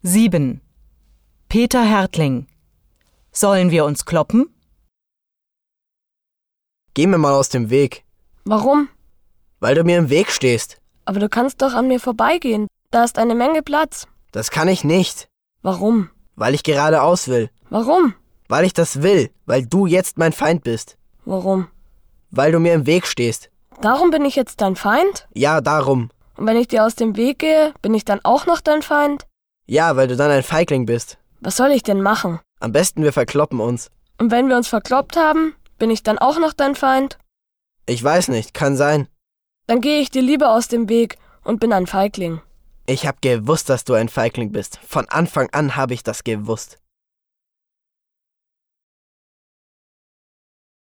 7. Peter Härtling. Sollen wir uns kloppen? Geh mir mal aus dem Weg. Warum? Weil du mir im Weg stehst. Aber du kannst doch an mir vorbeigehen. Da ist eine Menge Platz. Das kann ich nicht. Warum? Weil ich geradeaus will. Warum? Weil ich das will. Weil du jetzt mein Feind bist. Warum? Weil du mir im Weg stehst. Darum bin ich jetzt dein Feind? Ja, darum. Und wenn ich dir aus dem Weg gehe, bin ich dann auch noch dein Feind? Ja, weil du dann ein Feigling bist. Was soll ich denn machen? Am besten wir verkloppen uns. Und wenn wir uns verkloppt haben, bin ich dann auch noch dein Feind? Ich weiß nicht, kann sein. Dann gehe ich dir lieber aus dem Weg und bin ein Feigling. Ich hab gewusst, dass du ein Feigling bist. Von Anfang an habe ich das gewusst.